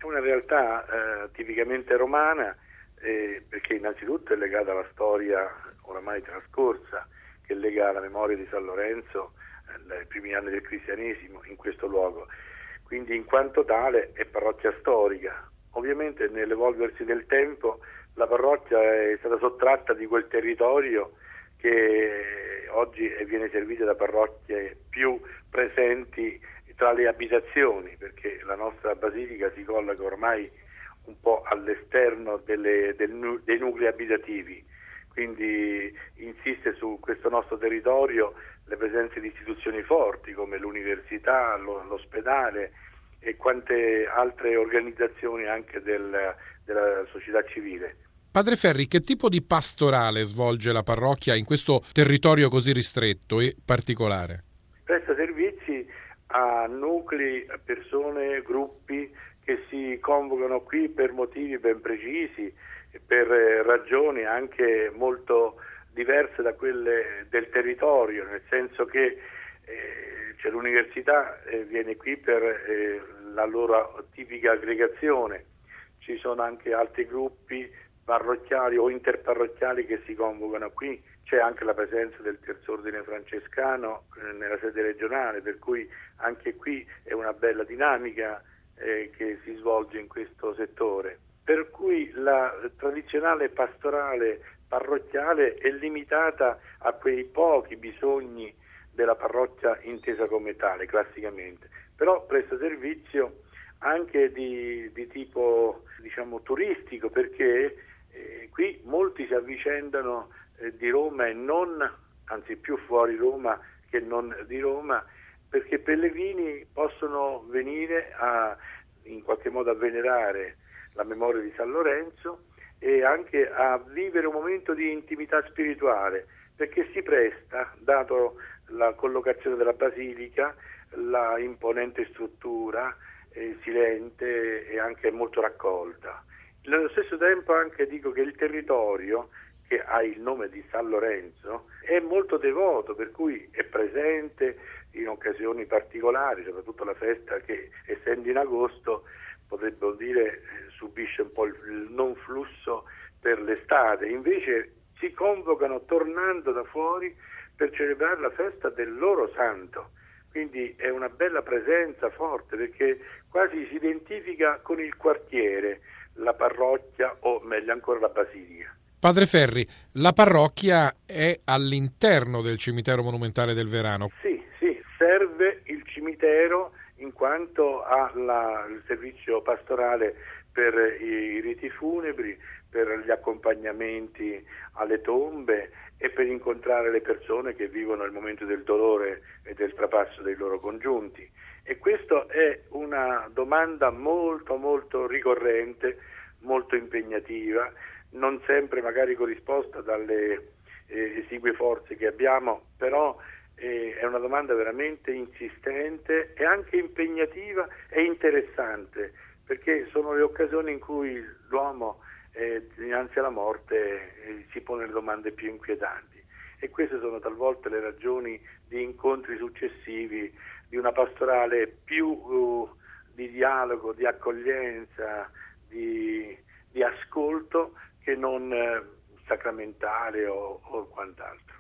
una realtà tipicamente romana, perché innanzitutto è legata alla storia oramai trascorsa, che lega la memoria di San Lorenzo ai primi anni del cristianesimo in questo luogo. Quindi in quanto tale è parrocchia storica. Ovviamente nell'evolversi del tempo la parrocchia è stata sottratta di quel territorio che oggi viene servita da parrocchie più presenti tra le abitazioni, perché la nostra basilica si colloca ormai un po' all'esterno dei nuclei abitativi, quindi insiste su questo nostro territorio le presenze di istituzioni forti come l'università, l'ospedale e quante altre organizzazioni anche della società civile. Padre Ferri, che tipo di pastorale svolge la parrocchia in questo territorio così ristretto e particolare? Presta servizi a nuclei, a persone, gruppi che si convocano qui per motivi ben precisi, per ragioni anche molto diverse da quelle del territorio, nel senso che c'è l'università viene qui per la loro tipica aggregazione, ci sono anche altri gruppi parrocchiali o interparrocchiali che si convocano qui, c'è anche la presenza del Terzo Ordine Francescano nella sede regionale, per cui anche qui è una bella dinamica che si svolge in questo settore. Per cui la tradizionale pastorale parrocchiale è limitata a quei pochi bisogni della parrocchia intesa come tale, classicamente, però presta servizio anche di tipo turistico, perché qui molti si avvicendano di Roma e non, anzi più fuori Roma che non di Roma, perché pellegrini possono venire in qualche modo a venerare la memoria di San Lorenzo e anche a vivere un momento di intimità spirituale, perché si presta, dato la collocazione della basilica, la imponente struttura, silente e anche molto raccolta. Nello stesso tempo anche dico che il territorio, che ha il nome di San Lorenzo, è molto devoto, per cui è presente in occasioni particolari, soprattutto la festa che, essendo in agosto, potrebbero dire subisce un po' il non flusso per l'estate. Invece si convocano tornando da fuori per celebrare la festa del loro santo. Quindi è una bella presenza forte, perché quasi si identifica con il quartiere, la parrocchia o meglio ancora la basilica. Padre Ferri, la parrocchia è all'interno del cimitero monumentale del Verano. Sì, serve il cimitero in quanto ha il servizio pastorale per i riti funebri, per gli accompagnamenti alle tombe e per incontrare le persone che vivono il momento del dolore e del trapasso dei loro congiunti. E questa è una domanda molto molto ricorrente, molto impegnativa, non sempre magari corrisposta dalle esigue forze che abbiamo, però è una domanda veramente insistente e anche impegnativa e interessante, perché sono le occasioni in cui l'uomo dinanzi alla morte si pone le domande più inquietanti, e queste sono talvolta le ragioni di incontri successivi di una pastorale più di dialogo, di accoglienza, di ascolto, che non sacramentale o quant'altro.